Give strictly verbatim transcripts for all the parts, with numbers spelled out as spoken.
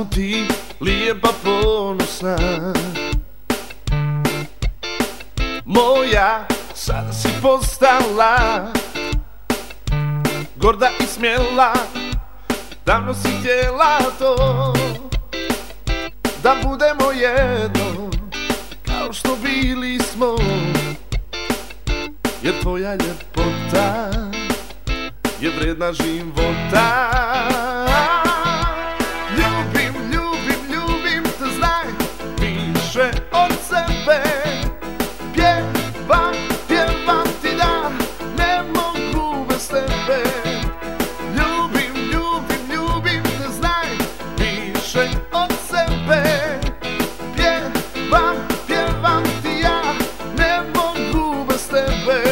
samo ti, lijepa ponosna. Moja, sada si postala gorda i smjela, davno si htjela to, da budemo jedno, kao što bili smo. Jer tvoja ljepota je vredna života. Ljubim, ljubim, ljubim te, znaj, više od sebe. Pjevam, pjevam ti da ne mogu bez tebe. Ljubim, ljubim, ljubim te, znaj, više od sebe. Pjevam, pjevam ti ja, ne mogu bez tebe.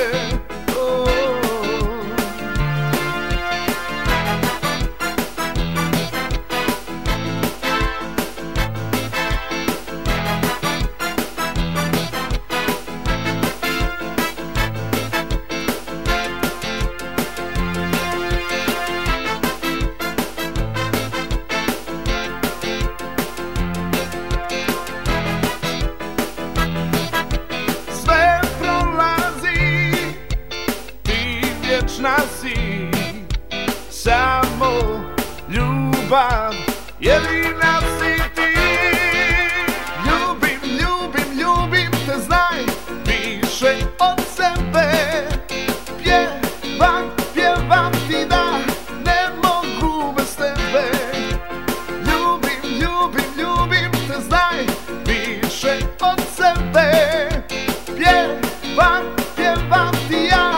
Vječna si, samo ljubav, jedina si ti. Ljubim, ljubim, ljubim te, znaj, više od sebe. Pjevam, pjevam ti da ne mogu bez tebe. Ljubim, ljubim, ljubim te, znaj, više od sebe. Pjevam, pjevam ti ja,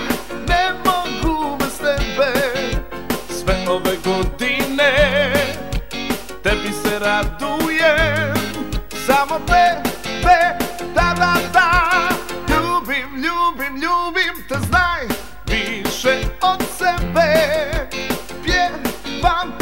sve ove godine tebi se radujem, samo tebe, da, da, da. Ljubim, ljubim, ljubim te, znaj, više od sebe. Pjevam